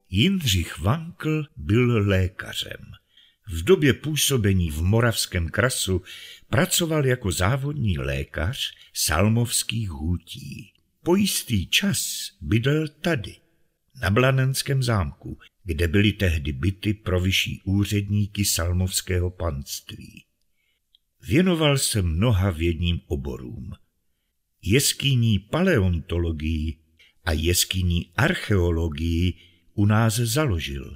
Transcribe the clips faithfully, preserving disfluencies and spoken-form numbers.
Jindřich Vankl byl lékařem. V době působení v Moravském krasu pracoval jako závodní lékař salmovských hutí. Po jistý čas bydlel tady, na Blanenském zámku, kde byly tehdy byty pro vyšší úředníky salmovského panství. Věnoval se mnoha vědním oborům. Jeskynní paleontologii a jeskynní archeologii u nás založil.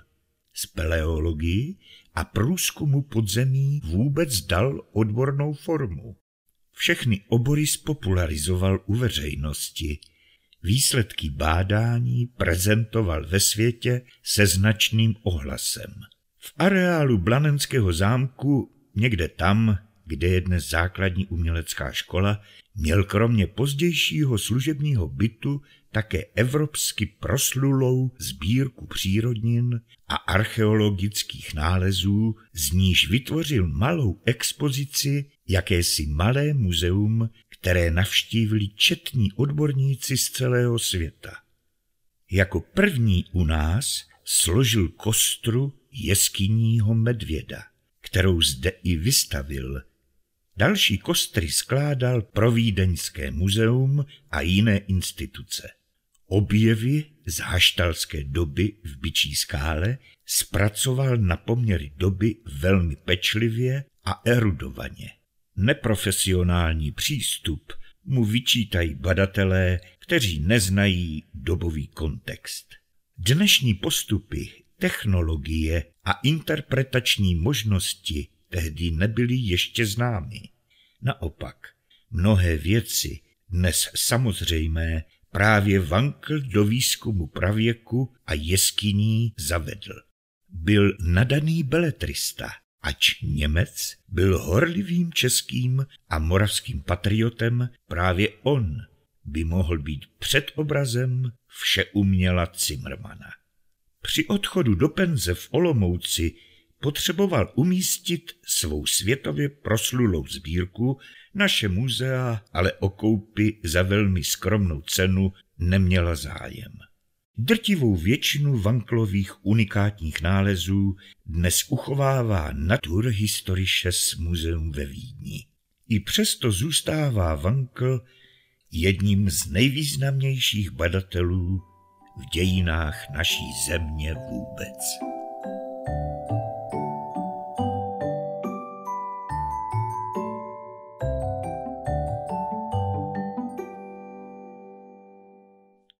Speleologii a průzkumu podzemí vůbec dal odbornou formu. Všechny obory spopularizoval u veřejnosti. Výsledky bádání prezentoval ve světě se značným ohlasem. V areálu Blanenského zámku, někde tam, kde je dnes základní umělecká škola, měl kromě pozdějšího služebního bytu také evropsky proslulou sbírku přírodnin a archeologických nálezů, z níž vytvořil malou expozici, jakési malé muzeum, které navštívili četní odborníci z celého světa. Jako první u nás složil kostru jeskynního medvěda, kterou zde i vystavil. Další kostry skládal pro Vídeňské muzeum a jiné instituce. Objevy z haštalské doby v Byčí skále zpracoval na poměry doby velmi pečlivě a erudovaně. Neprofesionální přístup mu vyčítají badatelé, kteří neznají dobový kontext. Dnešní postupy, technologie a interpretační možnosti tehdy nebyly ještě známy. Naopak, mnohé věci, dnes samozřejmé, právě Vankl do výzkumu pravěku a jeskyní zavedl. Byl nadaný beletrista, ač Němec, byl horlivým českým a moravským patriotem, právě on by mohl být předobrazem všeuměla Cimrmana. Při odchodu do penze v Olomouci potřeboval umístit svou světově proslulou sbírku, naše muzea ale o koupi za velmi skromnou cenu neměla zájem. Drtivou většinu Vanklových unikátních nálezů dnes uchovává Naturhistorisches Museum ve Vídni. I přesto zůstává Vankl jedním z nejvýznamnějších badatelů v dějinách naší země vůbec.